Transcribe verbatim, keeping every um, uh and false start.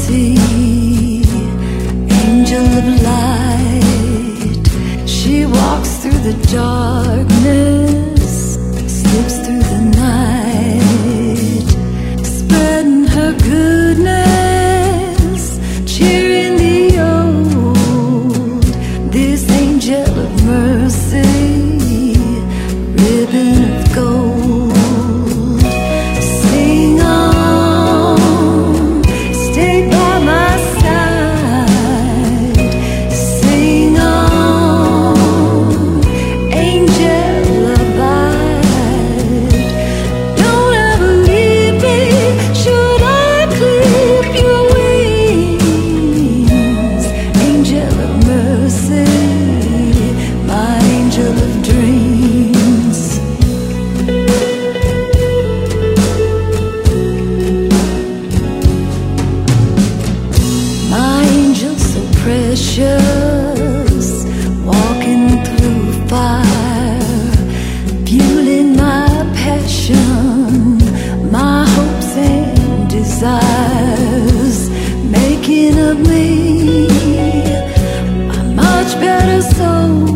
mercy, angel of light. She walks through the darkness, slips through the night, spreading her goodness, cheering the old. This angel of mercy, ribbon of gold. Sing on, stay by my side. Sing on, angel abide. Don't ever leave me, should I clip your wings. Angel of mercy, my angel of dreams. My angel so precious, walking through fire, fueling my passion, my hopes and desires, making of me a much better soul.